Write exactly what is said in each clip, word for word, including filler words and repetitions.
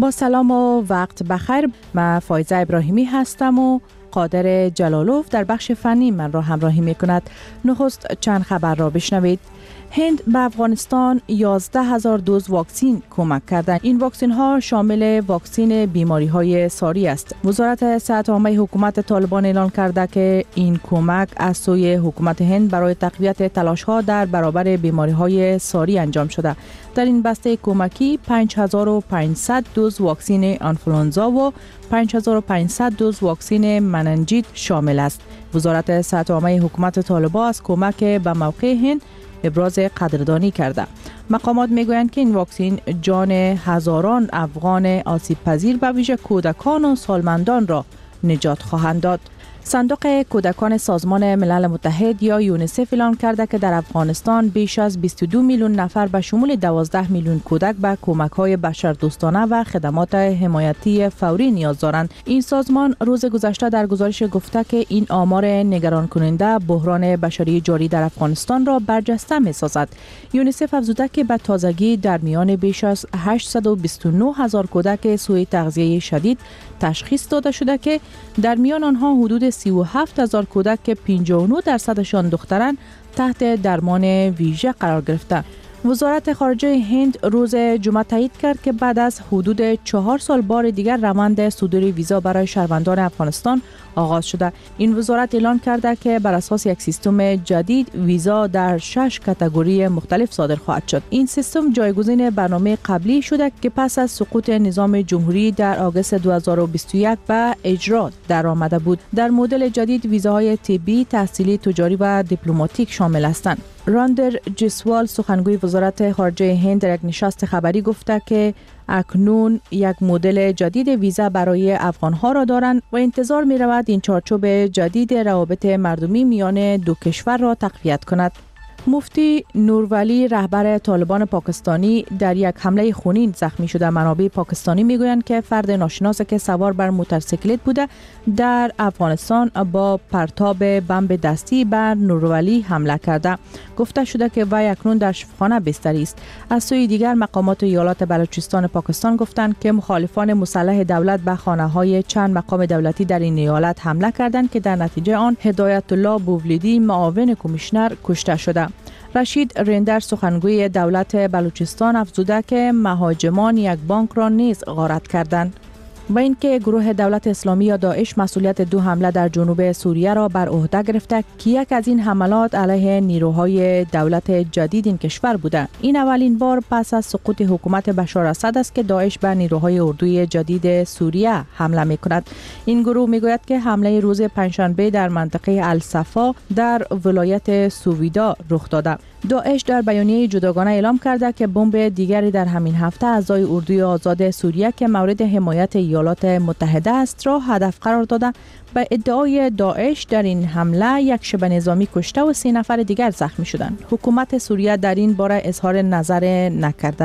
با سلام و وقت بخیر. من فایزه ابراهیمی هستم و قادر جلالوف در بخش فنی من را همراهی می کند. نخست چند خبر را بشنوید. هند به افغانستان یازده هزار دوز واکسین کمک کردند. این واکسین ها شامل واکسین بیماری های ساری است. وزارت صحت عامه حکومت طالبان اعلان کرده که این کمک از سوی حکومت هند برای تقویت تلاش ها در برابر بیماری های ساری انجام شده. در این بسته کمکی پنج هزار و پانصد دوز واکسین آنفولانزا و پنج هزار و پانصد دوز واکسین مننجیت شامل است. وزارت صحت عامه حکومت طالبان از کمک به موقع هند ابراز قدردانی کرده. مقامات میگویند که این واکسین جان هزاران افغان آسیب پذیر به ویژه کودکان و سالمندان را نجات خواهند داد. صندوق کودکان سازمان ملل متحد یا یونیسف اعلام کرده که در افغانستان بیش از بیست و دو میلیون نفر به شمول دوازده میلیون کودک به کمک‌های بشردوستانه و خدمات حمایتی فوری نیاز دارند. این سازمان روز گذشته در گزارش گفته که این آمار نگران کننده بحران بشری جاری در افغانستان را برجسته می‌سازد. یونیسف افزوده که به تازگی در میان بیش از هشتصد و بیست و نه هزار کودک سوء تغذیه شدید تشخیص داده شده که در میان آنها حدود سی و هفت هزار کودک که پنجاه و نه درصدشان دختران تحت درمان ویژه قرار گرفتند. وزارت خارجه هند روز جمعه تایید کرد که بعد از حدود چهار سال بار دیگر روند صدور ویزا برای شهروندان افغانستان آغاز شده. این وزارت اعلان کرده که بر اساس یک سیستم جدید ویزا در شش کاتگوری مختلف صادر خواهد شد. این سیستم جایگزین برنامه قبلی شده که پس از سقوط نظام جمهوری در آگوست دو هزار و بیست و یک به اجرا در آمده بود. در مدل جدید ویزاهای طبی، تحصیلی، تجاری و دیپلماتیک شامل هستند. راندر جسوال سخنگوی وزارت خارجه هند در یک نشست خبری گفته که اکنون یک مدل جدید ویزا برای افغانها را دارند و انتظار می رود این چارچوب جدید روابط مردمی میان دو کشور را تقویت کند. مفتی نورولی رهبر طالبان پاکستانی در یک حمله خونین زخمی شده. منابع پاکستانی میگویند که فرد ناشناس که سوار بر موتورسیکلت بوده در افغانستان با پرتاب بمب دستی بر نورولی حمله کرده. گفته شده که وی اکنون در شفاخانه بستری است. از سوی دیگر مقامات ایالات بلوچستان پاکستان گفتند که مخالفان مسلح دولت به خانه‌های چند مقام دولتی در این ایالت حمله کردند که در نتیجه آن هدایت الله بوولیدی معاون کمیشنر کشته شده. رشید رندر سخنگوی دولت بلوچستان افزوده که مهاجمان یک بانک را نیز غارت کردند. با اینکه گروه دولت اسلامی یا داعش مسئولیت دو حمله در جنوب سوریه را بر عهده گرفته که یک از این حملات علیه نیروهای دولت جدید این کشور بوده. این اولین بار پس از سقوط حکومت بشار اسد است که داعش به نیروهای اردوی جدید سوریه حمله می‌کند. این گروه می‌گوید که حمله روز پنجشنبه در منطقه الصفا در ولایت سویدا رخ داده. داعش در بیانیه جداگانه اعلام کرده که بمب دیگری در همین هفته اعضای اردوی آزاد سوریه که مورد حمایت ایالات متحده است را هدف قرار داده. به ادعای داعش در این حمله یک شبه نظامی کشته و سه نفر دیگر زخمی شدند. حکومت سوریه در این باره اظهار نظر نکرده.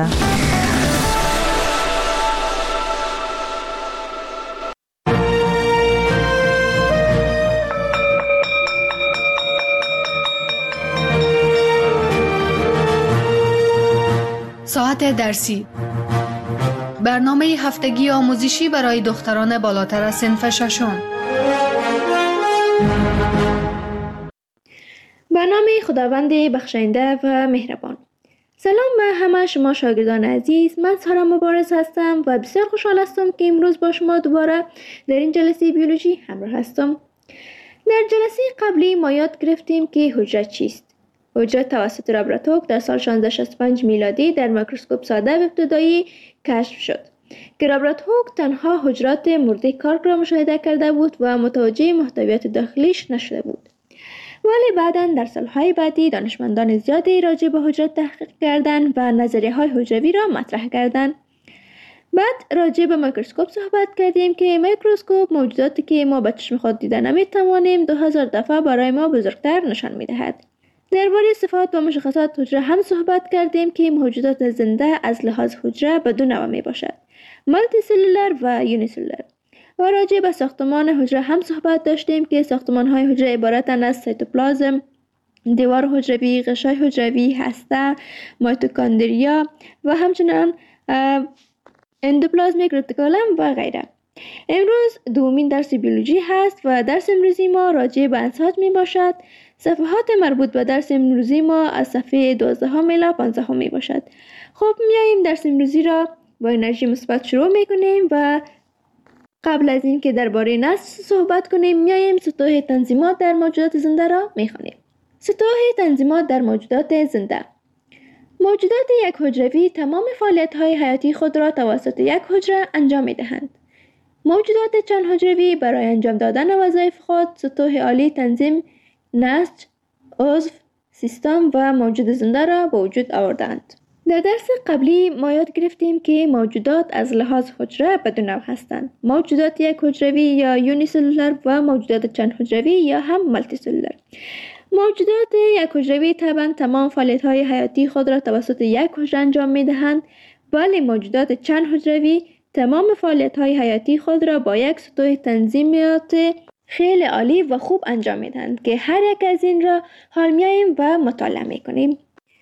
ساعت درسی، برنامه هفتگی آموزشی برای دختران بالاتر از صنف ششم. برنامه خداوند بخشنده و مهربان. سلام به همه شما شاگردان عزیز. من سارا مبارز هستم و بسیار خوشحال هستم که امروز با شما دوباره در این جلسه بیولوژی همراه هستم. در جلسه قبلی ما یاد گرفتیم که حجره چیست. حجره توسط رابرت هوک در سال شانزده شصت و پنج میلادی در میکروسکوپ ساده و ابتدایی کشف شد که رابرت هوک تنها حجرات مرده کارک را مشاهده کرده بود و متوجه محتویات داخلیش نشده بود. ولی بعداً در سالهای بعدی دانشمندان زیادی راجع به حجره تحقیق کردند و نظریه های حجروی را مطرح کردند. بعد راجع به میکروسکوپ صحبت کردیم که میکروسکوپ موجوداتی که ما به چشم خود دیده نمی‌توانیم دو هزار دفعه برای ما بزرگتر نشان می‌دهد. درباره صفات و مشخصات حجره هم صحبت کردیم که موجودات زنده از لحاظ حجره به دو نوع می باشد: مالتی سلولر و یونی سلولر. و راجع به ساختمان حجره هم صحبت داشتیم که ساختمان‌های حجره عبارتند از سیتوپلازم، دیوار حجروی، غشای حجروی، هسته، میتوکندریا و همچنین اندوپلازمیک رتیکولم و غیره. امروز دومین درس بیولوژی هست و درس امروزی ما راجع به انساج می باشد. صفحات مربوط به درس امروزی ما از صفحه دوازده الی پانزده می باشد. خب میاییم درس امروزی را با انرژی مثبت شروع می کنیم و قبل از این که درباره نسل صحبت کنیم میاییم سطوح تنظیمات در موجودات زنده را می خوانیم. سطوح تنظیمات در موجودات زنده. موجودات یک حجروی تمام فعالیت‌های حیاتی خود را توسط یک حجره انجام می‌دهند. موجودات چند حجروی برای انجام دادن وظایف خود سطوح عالی تنظیم، نسج، عضو، سیستم و موجود زنده را به وجود آوردند. در درس قبلی ما یاد گرفتیم که موجودات از لحاظ حجره به دو نوع هستند: موجودات یک حجروی یا یونیسلولر و موجودات چند حجروی یا هم مالتی سلولر. موجودات یک حجروی طبعا تمام فعالیت‌های حیاتی خود را توسط یک حجره انجام می‌دهند، ولی موجودات چند حجروی تمام فعالیت‌های حیاتی خود را با یک سطوح تنظیمات خیلی عالی و خوب انجام می‌دهند که هر یک از این را حال می‌آییم و مطالعه می‌کنیم.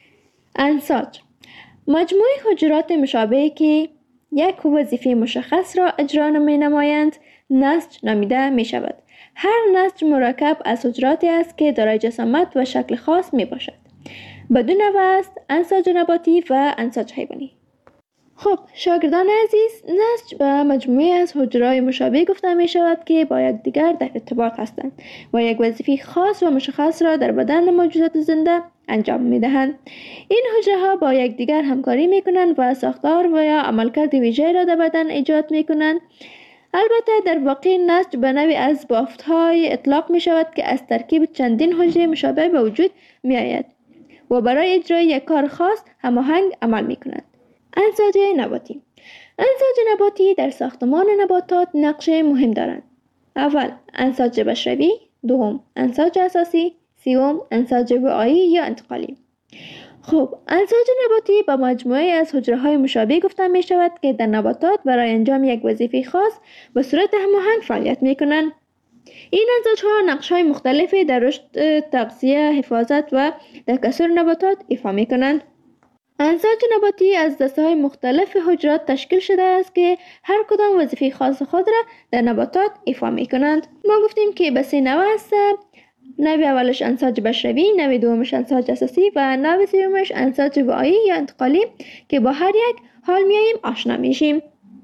انساج مجموعه حجرات مشابهی که یک وظیفه مشخص را اجرا می‌نمایند نسج نامیده می‌شود. هر نسج مرکب از حجراتی است که دارای جسامت و شکل خاص می باشد. بدون نوع است انساج نباتی و انساج حیوانی. خب شاگردان عزیز، نسج به مجموعه از حجرات مشابه گفته می شود که با یکدیگر در ارتباط هستند و یک وظیفه خاص و مشخص را در بدن موجودات زنده انجام می دهند. این حجره ها با یکدیگر همکاری می کنند و ساختار و یا عملکرد ویژه را در بدن ایجاد می کنند. البته در واقع نسج به نوعی از بافت‌های اطلاق می شود که از ترکیب چندین حجره مشابه به وجود می آید و برای اجرای یک کار خاص هماهنگ عمل می کنند. انساج نباتی. انساج نباتی در ساختمان نباتات نقش مهم دارند. اول انساج بشروی، دوم انساج اساسی، سوم انساج وعایی یا انتقالی. خب انساج نباتی با مجموعه از حجره‌های مشابه گفته می شود که در نباتات برای انجام یک وظیفه خاص به صورت هماهنگ فعالیت می کنند. این انساج‌ها نقش‌های مختلفی در رشد، تغذیه، حفاظت و تکثر نباتات ایفا می کنند. انساج نباتی از دسته‌های مختلف حجرات تشکیل شده است که هر کدام وظیفه خاص خود را در نباتات ایفا می کنند. ما گفتیم که به سه نوع است: نوع اولش انساج بشروی، نوع دومش انساج اساسی و نوع سومش انساج وعایی یا انتقالی که با هر یک حال میاییم آشنا میشیم.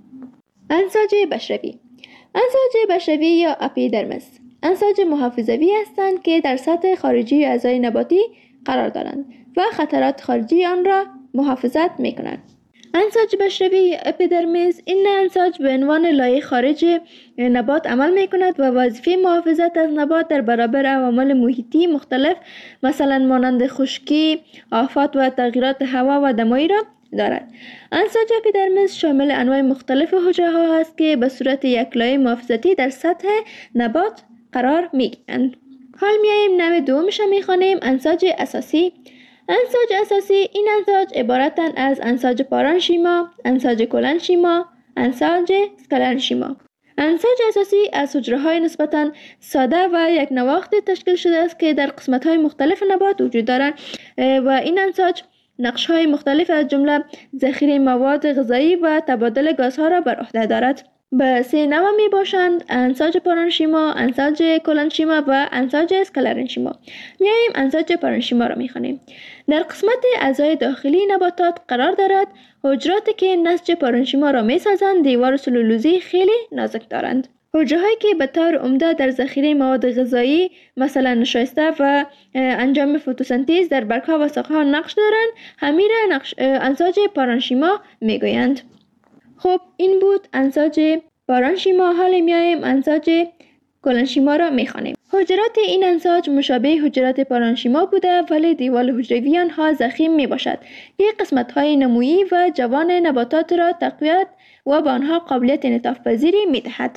انساج بشروی. انساج بشروی یا اپیدرمس انساج محافظوی هستند که در سطح خارجی اعضای نباتی قرار دارند و خطرات خارجی آن را محافظت میکنند. انساج بشروی اپیدرمیس این انساج به عنوان لایه خارج نبات عمل می کند و وظیفه محافظت از نبات در برابر عوامل محیطی مختلف مثلا مانند خشکی، آفات و تغییرات هوا و دمایی را دارد. انساج اپیدرمیس شامل انواع مختلف حجره ها است که به صورت یک لایه محافظتی در سطح نبات قرار می گیرند. حال میاییم نوع دومش را می خوانیم: انساج اساسی. انساج اساسی این انساج عبارتند از انساج پارانشیما، انساج کلنشیما، انساج اسکلرنشیما. انساج اساسی از حجره‌های نسبتاً ساده و یک نواخت تشکیل شده است که در قسمت‌های مختلف نبات وجود دارند و این انساج نقش‌های مختلف از جمله ذخیره مواد غذایی و تبادل گازها را بر عهده دارد. به سه نوع می باشند: انساج پارانشیما، انساج کلنشیما و انساج اسکلرنشیما. میاییم انساج پارانشیما را میخوانیم. در قسمت اعضای داخلی نباتات قرار دارد. حجراتی که نسج پارانشیما را میسازند دیوار سلولوزی خیلی نازک دارند. حجرهایی که به طور عمده در ذخیره مواد غذایی مثلا نشایسته و انجام فتوسنتز در برگ‌ها و ساقه‌ها نقش دارند همین را نقش انساج پارانشیما میگویند. خب این بود انساج پارانشیما. حال میاییم انساج کلنشیما را میخوانیم. حجرات این انساج مشابه حجرات پارانشیما بوده ولی دیوال حجروی آنها ضخیم می باشد که قسمت های نمویی و جوان نباتات را تقویت و به آنها قابلیت انعطاف پذیری می دهد.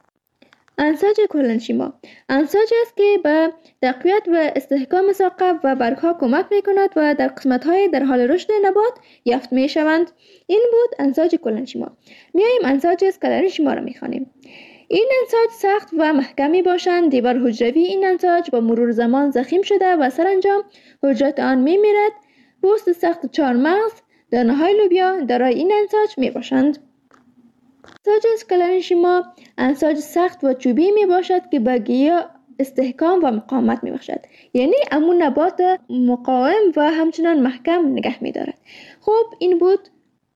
انساج کلنشیما انساج است که به تقویت و استحکام ساقه و برگها کمک می کند و در قسمت های در حال رشد نبات یافت می شوند. این بود انساج کلنشیما. میاییم انساج اسکلرنشیما را می خوانیم. این انساج سخت و محکمی باشند. دیوار حجروی این انساج با مرور زمان ضخیم شده و سرانجام حجرات آن می میرد. پوست سخت چهارمغز، دانه های لوبیا دارای این انساج می باشند. انساج اسکلرنشیما انساج سخت و چوبی می باشد که به گیاه استحکام و مقاومت می بخشد. یعنی امون نبات مقاوم و همچنان محکم نگه می دارد. خب این بود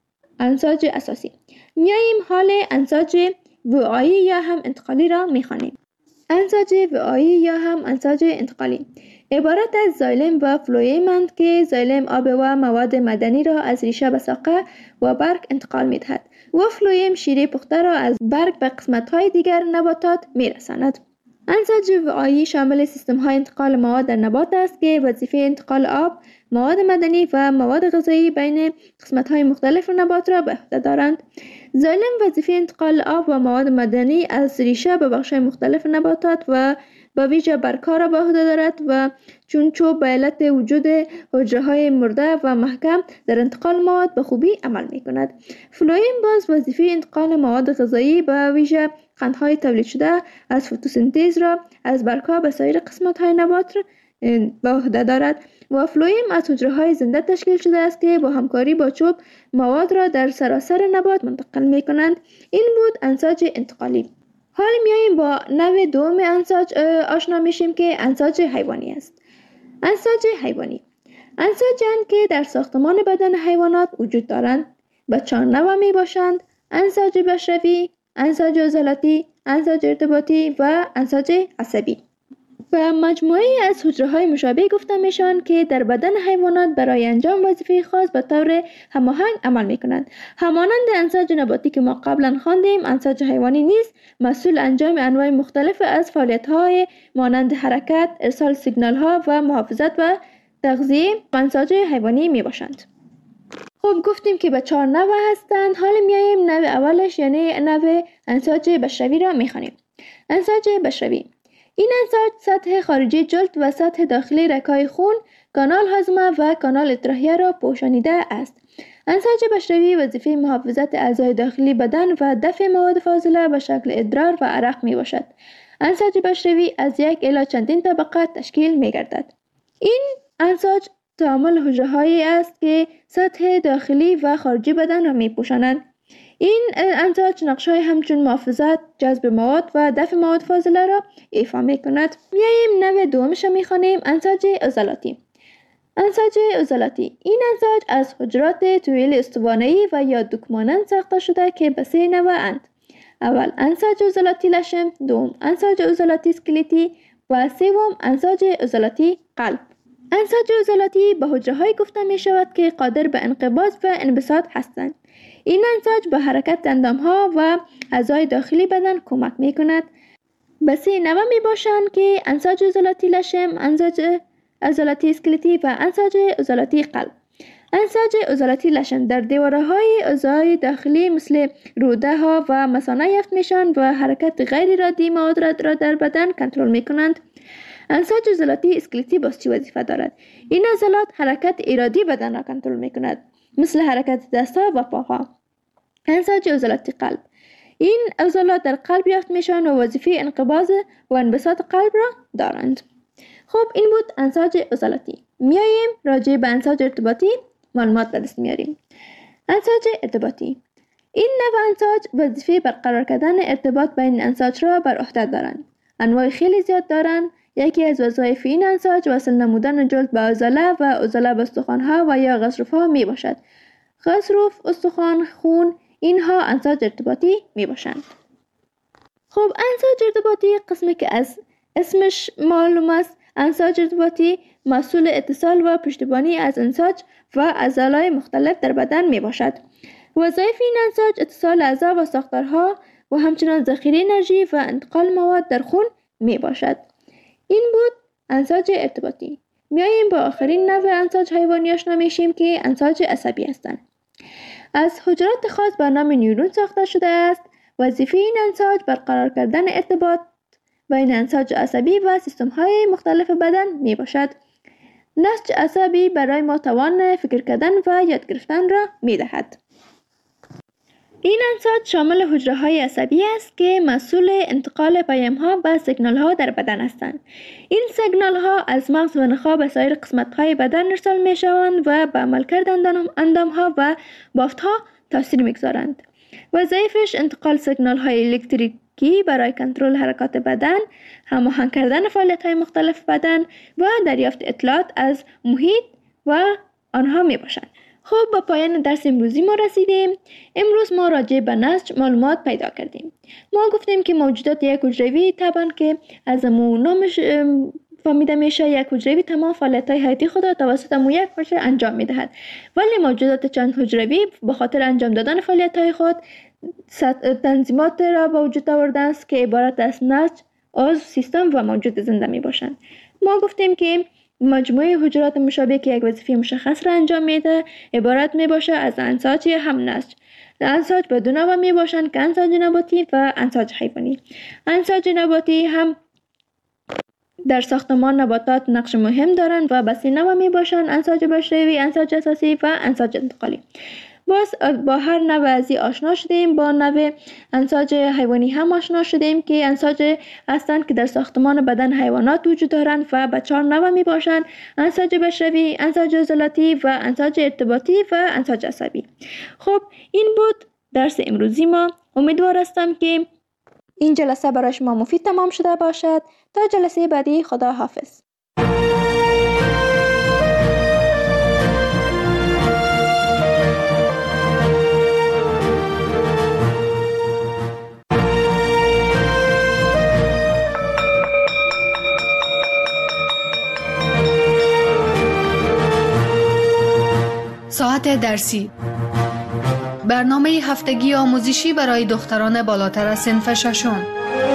انساج اساسی. میاییم حال انساج وعایی یا هم انتقالی را می خوانیم. انساج وعایی یا هم انساج انتقالی عبارت از زایلم و فلویمند که زایلم آب و مواد معدنی را از ریشه به ساقه و برگ انتقال می دهد و فلویم شیره پخته را از برگ به قسمت های دیگر نباتات می رساند. انساج وعایی شامل سیستم های انتقال مواد در نبات است که وظیفه انتقال آب، مواد معدنی و مواد غذایی بین قسمت های مختلف نبات را به عهده دارند. زایلم وظیفه انتقال آب و مواد معدنی از ریشه به بخش مختلف نباتات و با ویژه برگ‌ها را به عهده دارد و چون چوب به علت وجود حجره‌های مرده و محکم در انتقال مواد به خوبی عمل می‌کند. فلویم باز وظیفه انتقال مواد غذایی به ویژه قندهای تولید شده از فتوسنتز را از برگ‌ها به سایر قسمت‌های نبات به عهده دارد و فلویم از حجره‌های زنده تشکیل شده است که با همکاری با چوب مواد را در سراسر نبات منتقل می‌کنند. این بود انساج انتقالی. حالا میاییم با نوع دوم انساج آشنا میشیم که انساج حیوانی است. انساج حیوانی انساج‌اند که در ساختمان بدن حیوانات وجود دارند. به چهار نوع می باشند: انساج بشری، انساج عضلاتی، انساج ارتباطی و انساج عصبی. و مجموعه از حجره‌های مشابه گفته میشن که در بدن حیوانات برای انجام وظیفه خاص به طور هماهنگ عمل میکنند. همانند انساج نباتی که ما قبلا خواندیم، انساج حیوانی نیز مسئول انجام انواع مختلف از فعالیت‌های مانند حرکت، ارسال سیگنال‌ها و محافظت و تغذیه انساج حیوانی میباشند. خب گفتیم که به چهار نوع هستند. حالا میاییم نوع اولش یعنی نوع انساج بشری را میخوانیم. انساج بشری این انساج سطح خارجی جلد و سطح داخلی رگ‌های خون، کانال هاضمه و کانال اطراحیه را پوشانیده است. انساج بشری وظیفه محافظت اعضای داخلی بدن و دفع مواد فاضله به شکل ادرار و عرق می باشد. انساج بشری از یک الی چندین طبقه تشکیل می گردد. این انساج تعامل حجره‌هایی است که سطح داخلی و خارجی بدن را می پوشانند. این انساج نقش‌های همچون محافظت، جذب مواد و دفع مواد فاضله را ایفا می‌کند. میاییم نوع دومش را می‌خوانیم، انساج عضلاتی. انساج عضلاتی این انساج از حجرات طویل استوانه‌ای و یا دوک مانند ساخته شده که به سه نوع اند. اول انساج عضلاتی لشم، دوم انساج عضلاتی اسکلتی و سوم انساج عضلاتی قلب. انساج عضلاتی به حجره‌هایی گفته می‌شود که قادر به انقباض و انبساط هستند. این انساج به حرکت اندام‌ها و اعضای داخلی بدن کمک می‌کند. به سه نوع می‌باشند که انساج عضلاتی لشم، انساج عضلاتی اسکلتی و انساج عضلاتی قلب. انساج عضلاتی لشم در دیواره‌های اعضای داخلی مثل روده ها و مثانه یافت میشن و حرکت غیر ارادی مواد را در بدن کنترل می‌کنند. انساج عضلاتی اسکلتی باز چی وظیفه دارد؟ این عضلات حرکت ارادی بدن را کنترل می‌کند، مثل حرکت دست‌ها و پاها. انساج عضلاتی قلب این عضلات در قلب یافت میشن و وظیفه انقباض و انبساط قلب را دارند. خب این بود انساج عضلاتی. میاییم راجع به انساج ارتباطی معلومات به دست میاریم. انساج ارتباطی این نوع انساج وظیفه برقرار کردن ارتباط بین انساج را بر عهده دارند. انواع خیلی زیاد دارند. یکی از وظایف این انساج وصل نمودن جلد به عضله و عضله به استخوان‌ها و یا غضروف‌ها می باشد. غضروف، استخوان، خون اینها انساج ارتباطی می باشند. خب انساج ارتباطی قسمی که از اسمش معلوم است، انساج ارتباطی مسئول اتصال و پشتیبانی از انساج و عضلات مختلف در بدن می باشد. وظایف این انساج اتصال اعضا و ساختارها و همچنان ذخیره انرژی و انتقال مواد در خون می باشد. این بود انساج ارتباطی. میاییم با آخرین نوع انساج حیوانی آشنا میشیم که انساج عصبی هستند. از حجرات خاص به نام نیورون ساخته شده است. وظیفه این انساج برقرار کردن ارتباط بین انساج عصبی و سیستم های مختلف بدن می باشد. نسج عصبی برای ما توان فکر کردن و یاد گرفتن را می دهد. این انساج شامل حجره های عصبی است که مسئول انتقال پیام ها و سیگنال ها در بدن هستند. این سیگنال ها از مغز و نخاع به سایر قسمت های بدن ارسال می شوند و به عملکرد اندام ها و بافت ها تاثیر می گذارند. وظایفش انتقال سیگنال های الکتریکی برای کنترل حرکات بدن، هماهنگ کردن فعالیت های مختلف بدن و دریافت اطلاعات از محیط و آنها می باشند. خب با پایان درس امروزی ما رسیدیم. امروز ما راجع به نسج معلومات پیدا کردیم. ما گفتیم که موجودات یک حجروی طبعا که از مو نامش فهمیده میشه، یک حجروی تمام فعالیت‌های حیاتی خود را توسط مو یک حجره انجام میدهد، ولی موجودات چند حجروی به خاطر انجام دادن فعالیت‌های خود تنظیمات را به وجود آورده است که عبارت از نسج، عضو، سیستم و موجود زنده می باشند. ما گفتیم که مجموعه حجرات مشابه که یک وظیفه مشخص را انجام میده عبارت می باشه از انساج یا هم نسج. انساج به دو نوع می باشند که انساج نباتی و انساج حیوانی. انساج نباتی هم در ساختمان نباتات نقش مهم دارند و به سه نوع می باشند: انساج بشری، انساج اساسی و انساج انتقالی. باز با هر نوع ازی آشنا شدیم. با نوع انساج حیوانی هم آشنا شدیم که انساج هستند که در ساختمان بدن حیوانات وجود دارند و به چهار نوع می باشند: انساج بشری، انساج عضلاتی و انساج ارتباطی و انساج عصبی. خب این بود درس امروزی ما. امیدوار هستم که این جلسه برای شما مفید تمام شده باشد. تا جلسه بعدی، خدا حافظ. ساعت درسی، برنامه هفتگی آموزشی برای دختران بالاتر از صنف ششم.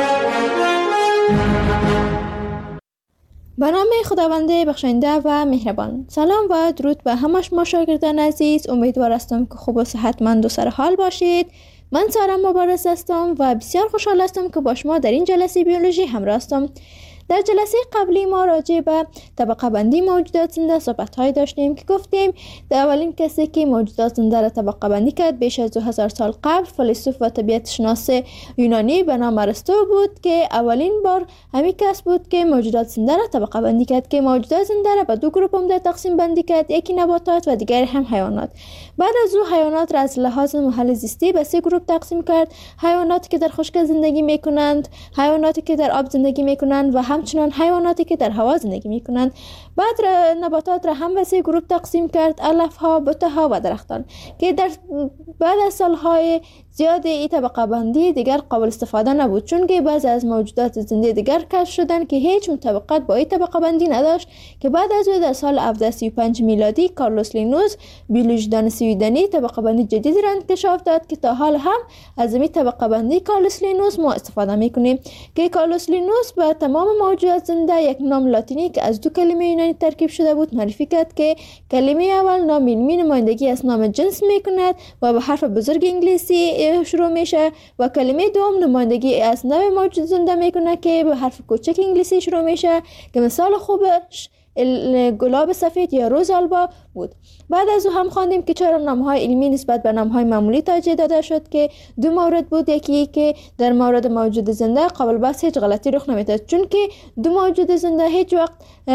به نام خداوند بخشنده و مهربان. سلام و درود به همه شما شاگردان عزیز. امیدوار هستم که خوب و صحتمند و سرحال باشید. من سارا مبارز هستم و بسیار خوشحال هستم که با شما در این جلسه بیولوژی همراه هستم. در جلسه قبلی ما راجع به طبقه بندی موجودات زنده صحبت های داشتیم که گفتیم در اولین کسی که موجودات زنده را طبقه بندی کرد بیش از دو هزار سال قبل فیلسوف و طبیعت شناس یونانی به نام ارسطو بود که اولین بار همین کس بود که موجودات زنده را طبقه بندی کرد که موجودات زنده را به دو گروه عمده تقسیم بندی کرد، یکی نباتات و دیگر هم حیوانات. بعد از او حیوانات را از لحاظ محل زیستی به سه گروه تقسیم کرد: حیواناتی که در خشک زندگی میکنند، حیواناتی که در آب زندگی میکنند و همچنان حیواناتی که در هوا زندگی میکنند. بعد نباتات را هم به سه گروه تقسیم کرد: علف ها، بوته ها و درختان، که در بعد از سالهای زیاد این طبقه بندی دیگر قابل استفاده نبود، چون که بعضی از موجودات زنده دیگر کشف شدند که هیچ مطابقت با این طبقه بندی نداشت، که بعد از او در سال هفتصد و سی و پنج میلادی کارلوس لینوس بیولوژیدان سویدنی طبقه بندی جدیدی را انکشاف داد که تا حال هم از این طبقه بندی کارلوس لینوس ما استفاده میکنیم، که کارلوس لینوس به تمام موجودات زنده یک نام لاتینی که از دو کلمه یونانی ترکیب شده بود معرفی کرد که کلمه اول نام علمی نمایندگی از نام جنس میکند و به حرف بزرگ انگلیسی شروع میشه و کلمه دوم نمایندگی از نوع موجود زنده میکنه که به حرف کوچک انگلیسی شروع میشه که مثال خوبش گلاب سفید یا روز آلبا بود. بعد از او هم خواندیم که چرا نامهای علمی نسبت به نامهای معمولی توجیه داده شد که دو مورد بود. یکی که در مورد موجود زنده قابل بحث هیچ غلطی رخ نمیداد، چون که دو موجود زنده هیچ وقت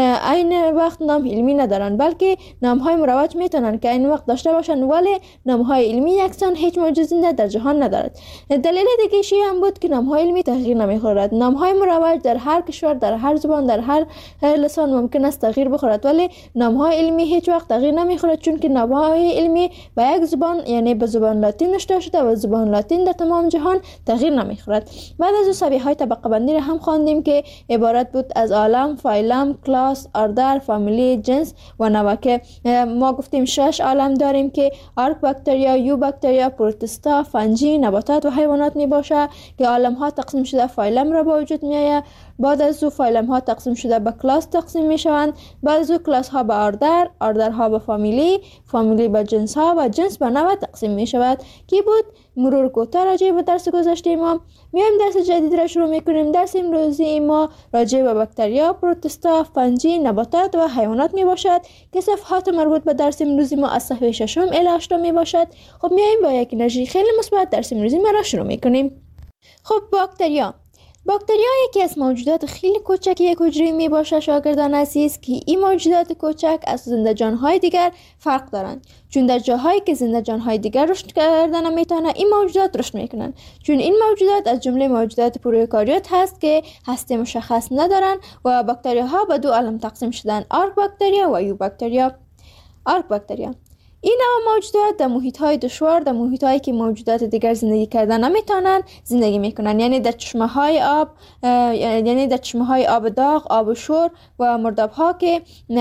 عین وقت نام علمی ندارن، بلکه نامهای مروج میتونن که عین وقت داشته باشن، ولی نامهای علمی یکسان هیچ موجود زنده در جهان ندارد. دلیل دیگه شی هم بود که نامهای علمی تغییر نمیخورد. نامهای مروج در هر کشور، در هر زبان، در هر لسان ممکن است تغییر بخورد، ولی نامهای علمی هیچ وقت تغییر نمیخورد، چون که نامهای علمی به یک زبان یعنی به زبان لاتین نوشته شده و زبان لاتین در تمام جهان تغییر نمیخورد. بعد از او شبیه‌های طبقه بندی را هم خواندیم که عبارت بود از عالم، فایلم، کلاس، اردر، فامیلی، جنس و نوع، که ما گفتیم شش عالم داریم که آرک باکتریا، یو باکتریا، پروتستا، فنجی، نباتات و حیوانات می باشه که عالم ها تقسیم شده فایلم را به وجود می آید. بعد از او فایلم ها تقسیم شده به کلاس تقسیم می شوند. بعد از او کلاس ها به اردر، اردر ها به فامیلی، فامیلی به جنس ها و جنس به نوع تقسیم می شود. کی بود مرور کوتاه راجع به درس گذشته ما. میایم درس جدید را شروع میکنیم. درس امروزی ما راجع به باکتریا، پروتستا، فنجی، نباتات و حیوانات می باشد که صفحات مربوط به درس امروزی ما از صفحه ششم الی هشتم می باشد. خب میایم با یک انرژی خیلی مثبت درس امروزی ما را شروع میکنیم. خب باکتریا، باکتریا یکی از موجودات خیلی کوچک یک حجره می باشه شاگردان عزیز، که این موجودات کوچک از زنده جانهای دیگر فرق دارند، چون در جاهایی که زنده جانهای دیگر رشد کردن نمیتونه این موجودات رشد میکنن، چون این موجودات از جمله موجودات پروکاریوت هست که هسته مشخص ندارن و باکتریا ها به دو عالم تقسیم شدن، آرک باکتریا و یو باکتریا. آرک باکتریا این نوع موجودات در محیط‌های دشوار، در محیط‌هایی که موجودات دیگر زندگی کردن نمیتونن زندگی میکنن، یعنی در چشمه‌های آب، یعنی در چشمه‌های آب داغ، آب شور و مرداب‌ها که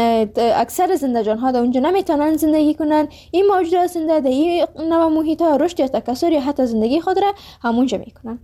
اکثر زنده جان‌ها در اونجا نمیتونن زندگی کنن. این موجودات زنده در این نوع محیط‌ها رشد یا تکثر یا حتی زندگی خود را همونجا میکنن.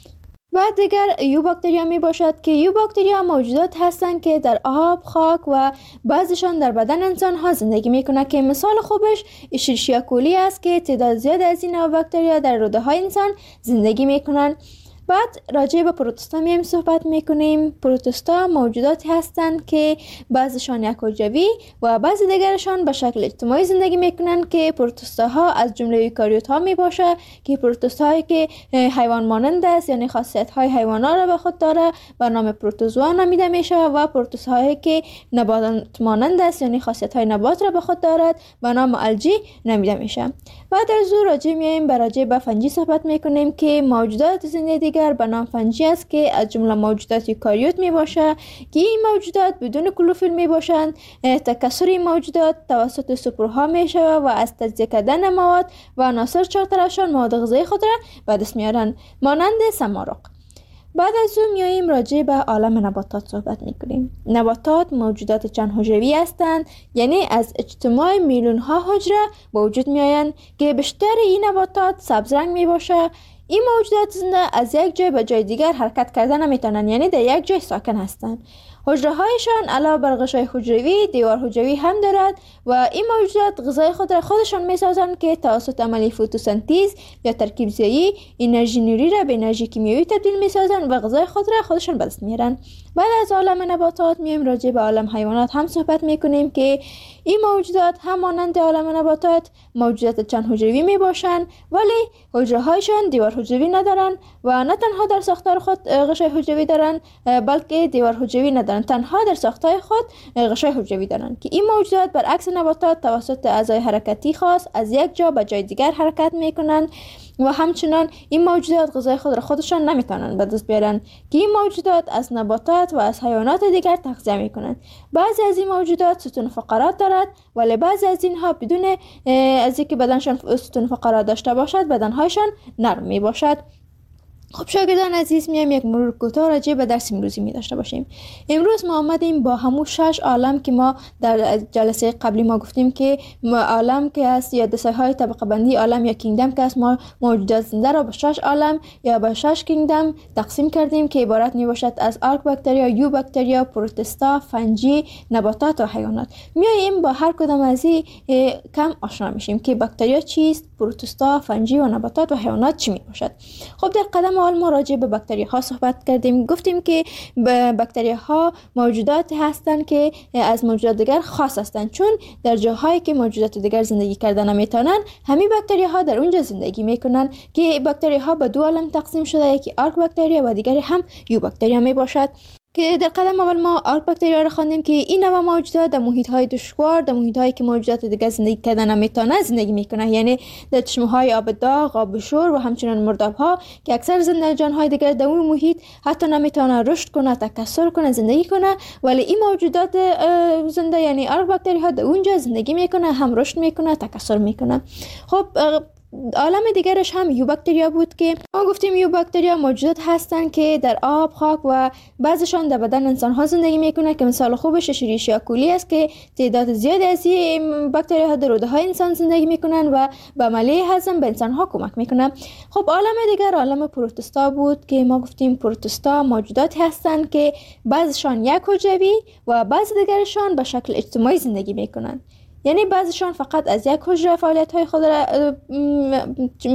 بعد دیگر یو باکتریا می باشد که یو باکتریا موجودات هستند که در آب، خاک و بعضیشان در بدن انسان ها زندگی می کنند، که مثال خوبش اشریشیا کولی است که تعداد زیاد از این نوع باکتریا در روده های انسان زندگی می کنند. بعد راجع به پروتوستا میم صحبت میکنیم. پروتوستا موجوداتی هستند که بعضیشان یک حجروی و بعضی دیگرشان به شکل اجتماعی زندگی میکنند، که پروتوستا ها از جمله ایوکاریوت ها می باشه، که پروتوستا هایی که حیوان مانند است، یعنی خاصیت های حیوانات را به خود داره به نام پروتوزوا نامیده میشه، و پروتوستا هایی که نبات مانند است، یعنی خاصیت های نبات را به خود دارد به نام الژی نامیده میشه. بعد از او راجع میایم به راجع به فنجی صحبت میکنیم که موجودات زنده دیگر به نام فنجی است، که از جمله موجودات یوکاریوت می باشه، که این موجودات بدون کلوروفیل می باشند. تکثر این موجودات توسط سپرها می شود و از تجزیه کردن مواد و عناصر چهارطرفشان مواد غذایی خود را به دست میارند، مانند سمارق. بعد از اون میاییم راجع به عالم نباتات صحبت میکنیم. نباتات موجودات چند حجروی هستند، یعنی از اجتماع میلیون ها حجره به وجود میآیند، که بیشتر این نباتات سبز رنگ می باشه. این موجودات زنده از یک جای به جای دیگر حرکت کردن نمیتونن، یعنی در یک جای ساکن هستند. حجره هایشان علاوه بر غشای حجروی دیوار حجروی هم دارد و این موجودات غذای خود را خودشان میسازند، که توسط عملی فتوسنتز یا ترکیب زایی انرژی نوری را به انرژی کیمیایی تبدیل میسازند و غذای خود را خودشان به دست میارند. بعد از عالم نباتات میایم راجع به عالم حیوانات هم صحبت میکنیم، که این موجودات هم مانند عالم نباتات موجودات چند حجروی می باشند، ولی حجره هایشان دیوار حجروی ندارند و نه تنها در ساختار خود غشای حجروی دارند، بلکه دیوار حجروی ندارند، تنها در ساختار خود غشای حجروی دارند، که این موجودات برعکس نباتات توسط اعضای حرکتی خاص از یک جا به جای دیگر حرکت میکنند و همچنان این موجودات غذای خود را خودشان نمیتونن به دست بیارن، که این موجودات از نباتات و از حیوانات دیگر تغذیه میکنند. بعضی از این موجودات ستون فقرات دارد، ولی بعضی از اینها بدون از اینکه بدنشان ستون فقرات داشته باشد بدنهایشان نرم می باشد. خب شاگردان عزیز، میایم یک مرور کوتاه راجع به درس امروزی می داشته باشیم. امروز ما آمدیم با همون شش عالم که ما در جلسه قبلی ما گفتیم که عالم که است یا دسته های طبقه بندی عالم یا کینگدم که است، ما موجودات زنده را به شش عالم یا به شش کینگدم تقسیم کردیم که عبارت می باشد از آرک باکتریا، یو باکتریا، پروتوستا، فنجی، نباتات و حیوانات. میایم با هر کدام از این کم آشنا میشیم که باکتریا چیست، پروتوستا، فنجی و نباتات و حیوانات چی می باشد. خب در قدم اول ما راجع به باکتریا ها صحبت کردیم. گفتیم که باکتریا ها موجودات هستند که از موجودات دیگر خاص هستند، چون در جاهایی که موجودات دیگر زندگی کردن نمیتونن همین باکتریا ها در اونجا زندگی میکنن، که باکتریا ها به دو عالم تقسیم شده، یکی آرک باکتریا و دیگری هم یو باکتریا می باشد. که در قدم اول ما آرک باکتریا را خواندیم که این نوع موجودات در محیط‌های دشوار، در محیط‌هایی که موجودات دیگر زندگی کردن نمیتونن زندگی میکنن، یعنی در چشمه‌های آب داغ، آب شور و همچنین مرداب‌ها که اکثر زنده جان‌های دیگر در اون محیط حتی نمیتونن رشد کنه، تکثر کنه، زندگی کنه، ولی این موجودات زنده یعنی آرک باکتریاها در اونجا زندگی میکنه، هم رشد میکنه، تکثر میکنه. خب عالم دیگرش هم یو باکتریا بود که ما گفتیم یو باکتریا موجودات هستند که در آب، خاک و بعضیشان در بدن انسان ها زندگی میکنه، که مثال خوبش اشریشیا کولی است که تعداد زیادی از این باکتریا ها در روده های انسان زندگی میکنن و به عملیه هضم به انسان ها کمک میکنه. خب عالم دیگر عالم پروتوستا بود که ما گفتیم پروتوستا موجودات هستند که بعضیشان یک حجروی و بعضی دیگرشان به شکل اجتماعی زندگی میکنن، یعنی بعضیشان فقط از یک حجره فعالیت های خود را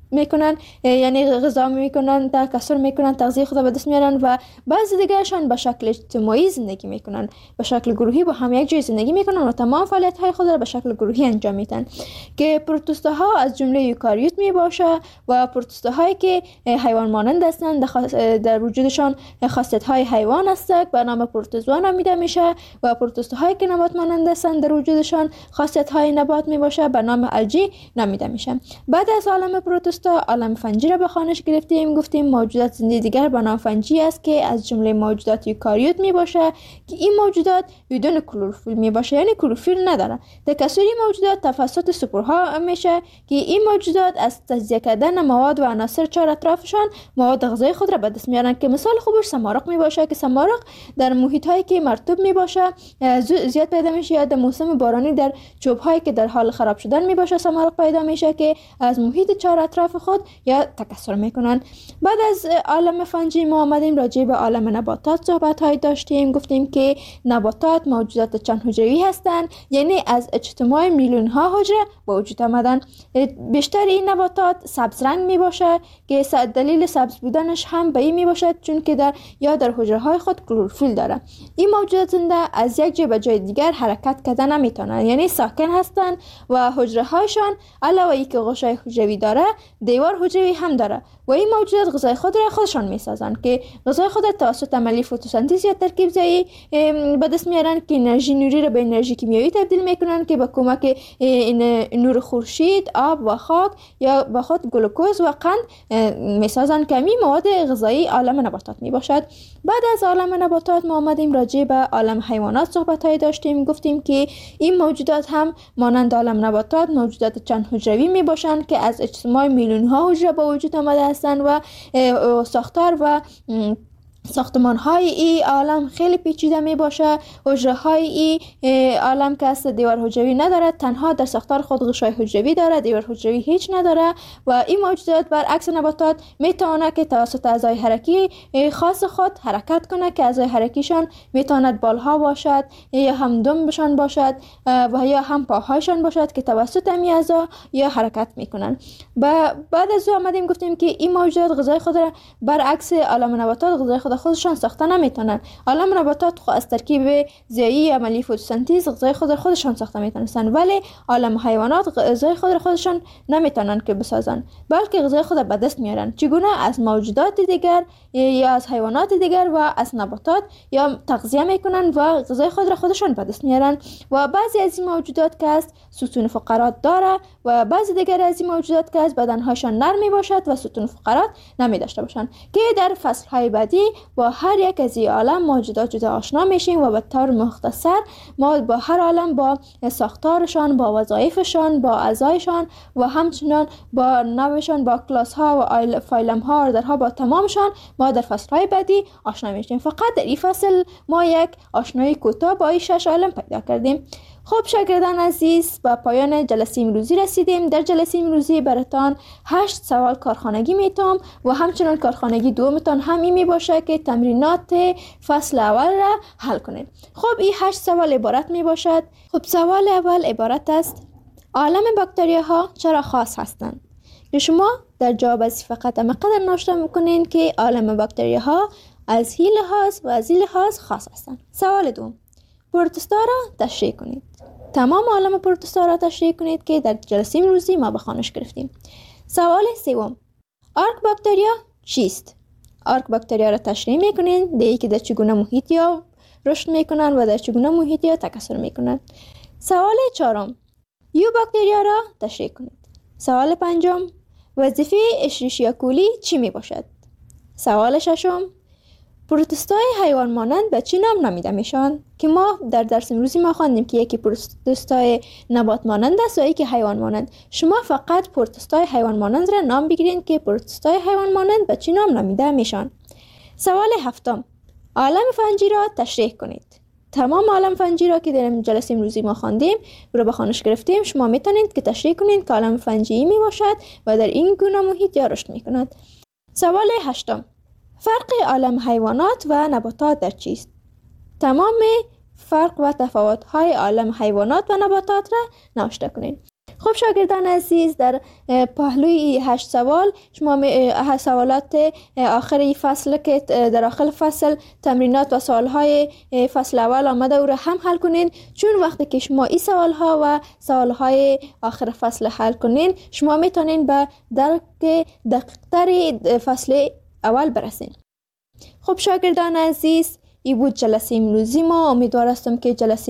میکنن، یعنی غذا میکنن، تکثر میکنن، تغذیه خود به دست میارن و بعضی دیگرشان به شکل اجتماعی زندگی میکنن، به شکل گروهی با هم یک جای زندگی میکنن و تمام فعالیت های خود را به شکل گروهی انجام میدن که پروتوزوا ها از جمله یوکاریوت می باشه و پروتوزوا هایی که حیوان مانند هستند در وجودشان خاصیت های حیوان هستند به نام پروتوزوا نامیده میشه و پروتوزوا هایی که نبات مانند هستند در وجودشان خاصیت های نبات می باشه به نام الژی نامیده میشه. بعد از عالم پروتوزوا عالم فنجی را به خوانش گرفتیم. گفتیم موجودات زنده دیگر به نام فنجی است که از جمله موجودات یوکاریوت می باشه که این موجودات بدون کلروفیل می باشه، یعنی کلروفیل نداره. تکثر موجودات توسط سپورها میشه که این موجودات از تجزیه کردن مواد و عناصر چهار اطرافشان مواد غذایی خود را به دست میارن که مثال خوبش سمارق می باشه که سمارق در محیط هایی که مرطوب می باشه زیاد پیدا میشه یا در موسم بارانی در چوب هایی که در حال خراب شدن می باشه سمارق پیدا میشه که از محیط چهار اطراف خود یا تکثر میکنن. بعد از عالم فنجی ما آمدیم راجع به عالم نباتات صحبت های داشتیم. گفتیم که نباتات موجودات چند حجروی هستند، یعنی از اجتماع میلیون ها حجره به وجود آمدن. بیشتر این نباتات سبز رنگ می باشه که دلیل سبز بودنش هم به این می باشد چون که در یا در حجره های خود کلروفیل داره. این موجودات زنده از یک جای به جای دیگر حرکت کردن نمیتونن، یعنی ساکن هستند و حجره هایشان علاوه ای که غشای حجروی داره دیوار حجروی هم داره و این موجودات غذای خود را خودشان میسازن که غذای خود را توسط عملیه فتوسنتز یا ترکیب زایی به دست میارن که انرژی نوری را به انرژی کیمیایی تبدیل میکنن که با کمک نور خورشید، آب و خاک یا با خود گلوکوز و قند میسازن که می مواد غذایی عالم نباتات می باشد. بعد از عالم نباتات ما آمدیم راجع به عالم حیوانات صحبت های داشتیم. گفتیم که این موجودات هم مانند عالم نباتات موجودات چند حجروی می باشند که از اجتماع میلیون ها حجره با وجود آمده هستند و ساختار و ساختمان های ای عالم خیلی پیچیده می باشه. حجره های ای عالم که است دیوار حجروی نداره، تنها در ساختار خود غشای حجروی داره، دیوار حجروی هیچ نداره و این موجودات برعکس نباتات میتونه که توسط اعضای حرکی خاص خود حرکت کنه که اعضای حرکیشان میتواند بالها باشد یا هم دمبشان باشد و یا هم پاهایشان باشد که توسط این اعضا یا حرکت میکنن. بعد از او آمدیم گفتیم که این موجودات غذای خود را برعکس عالم نباتات غذای خود خودشان ساخته نمیتونن. عالم نباتات خود از ترکیب زیایی عملیه فتوسنتز غذای خود را خودشان ساخته میتونن، ولی عالم حیوانات غذای خود را خودشان نمیتونن که بسازن، بلکه غذای خود را به دست میارن. چگونه؟ از موجودات دیگر یا از حیوانات دیگر و از نباتات یا تغذیه میکنن و غذای خود را خودشان به دست میارن. و بعضی از این موجودات که است ستون فقرات داره و بعضی دیگر از این موجودات که است بدنهاشان نرم می باشد و ستون فقرات نمی داشته باشند که در فصل های بعدی با هر یک از این عالم موجودات جدا آشنا میشیم و به طور مختصر ما با هر عالم با ساختارشان، با وظایفشان، با اعضایشان و همچنان با نوعشان، با کلاس ها و فایلم ها اردرها با تمامشان ما در فصل های بعدی آشنا میشیم. فقط در این فصل ما یک آشنایی کوتاه با این شش عالم پیدا کردیم. خب شاگردان عزیز، به پایان جلسه امروزی رسیدیم. در جلسه امروزی براتان هشت سوال کارخانگی میتام و همچنان کارخانگی دومتان همین می باشه که تمرینات فصل اول را حل کنید. خب این هشت سوال عبارت می باشد. خب سوال اول عبارت است: عالم باکتریا ها چرا خاص هستند؟ که شما در جواب از فقط مقدر نوشته میکنین که عالم باکتریا ها از هی لحاظ و از این لحاظ خاص هستند. سوال دوم: پروتوزوا را تشریح کنید. تمام عالم پروتوزوا را تشریح کنید که در جلسه امروزی ما به خوانش گرفتیم. سوال سوم: آرک باکتریا چیست؟ آرک باکتریا را تشریح میکنید، دیگه که در چگونه محیط یا رشد میکنن و در چگونه محیط یا تکثر میکنن. سوال چهارم: یو باکتریا را تشریح کنید. سوال پنجم: وظیفه اشریشیا کولی چی می باشد؟ سوال ششم: پروتوزوای حیوان مانند به چی نام نامیده میشن؟ که ما در درس امروزی ما خواندیم که یکی پروتوزوای نبات مانند است و یکی حیوان مانند. شما فقط پروتوزوای حیوان مانند را نام بگیرید که پروتوزوای حیوان مانند به چی نام نامیده میشن. سوال هفتم: عالم فنجی را تشریح کنید. تمام عالم فنجی را که در جلسه امروزی ما خواندیم رو به خوانش گرفتیم، شما میتونید که تشریح کنید که عالم فنجی می باشد و در این گونه محیط یا رشد میکند. سوال هشتم: فرق عالم حیوانات و نباتات در چیست؟ تمام فرق و تفاوت‌های عالم حیوانات و نباتات را نوشته کنید. خب شاگردان عزیز، در پهلوی هشت سوال شما هشت سوالات آخری فصل که در آخر فصل تمرینات و سوالهای فصل اول آمده او را هم حل کنین، چون وقتی که شما این سوالها و سوالهای آخر فصل حل کنین شما میتونین به درک دقیق‌تری فصل اول برسین. خب شاگردان عزیز، این بود جلسه امروزی ما. امیدوار هستم که جلسه